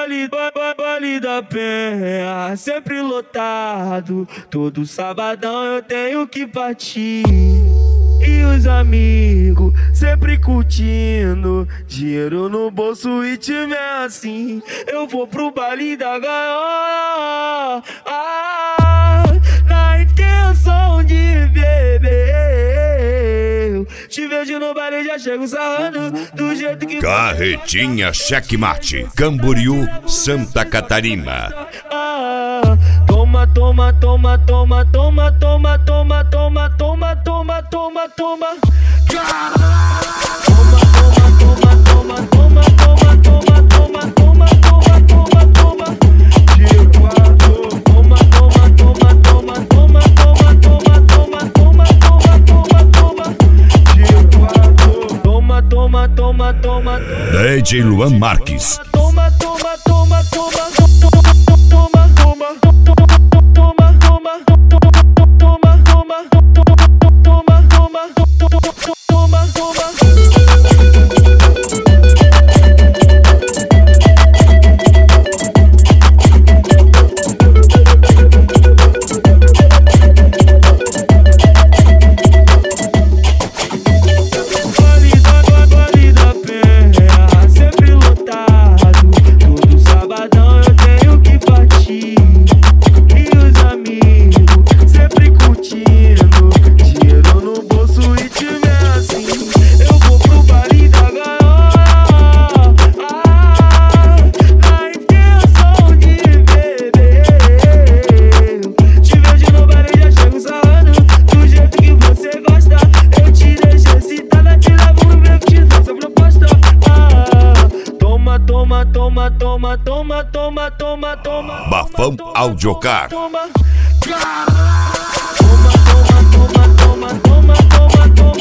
Baile da Penha, sempre lotado. Todo sabadão eu tenho que partir. E os amigos sempre curtindo, dinheiro no bolso e time é assim. Eu vou pro baile da gaiola, na intenção de beber. Te vejo no baile, já chego sarrando do jeito que Carretinha Checkmate, Camboriú, Santa Catarina. Toma, toma, toma, toma, toma, toma, toma, toma, toma, toma, toma, toma. DJ Luan Marques. Toma, toma, toma, toma, toma, toma, toma, toma. Bafão Audiocar. Toma, toma, toma, toma, toma, toma, toma, toma.